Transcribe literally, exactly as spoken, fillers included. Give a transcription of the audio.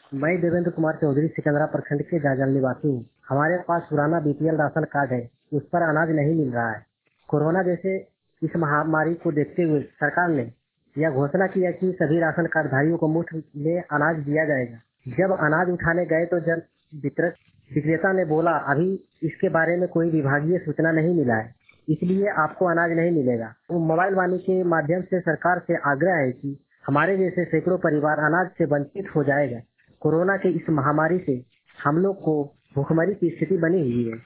मैं देवेंद्र कुमार चौधरी सिकंदरा प्रखंड के जाजल निवासी हूँ। हमारे पास पुराना बीपीएल राशन कार्ड है, उस पर अनाज नहीं मिल रहा है। कोरोना जैसे इस महामारी को देखते हुए सरकार ने यह घोषणा की है कि सभी राशन कार्डधारियों को मुफ्त में अनाज दिया जाएगा। जब अनाज उठाने गए तो जन वितरक विक्रेता ने बोला अभी इसके बारे में कोई विभागीय सूचना नहीं मिला है, इसलिए आपको अनाज नहीं मिलेगा। तो मोबाइल वाणी के माध्यम से सरकार से आग्रह है कि हमारे जैसे सैकड़ों परिवार अनाज से वंचित हो जाएगा। कोरोना के इस महामारी से हम लोग को भूखमरी की स्थिति बनी हुई है।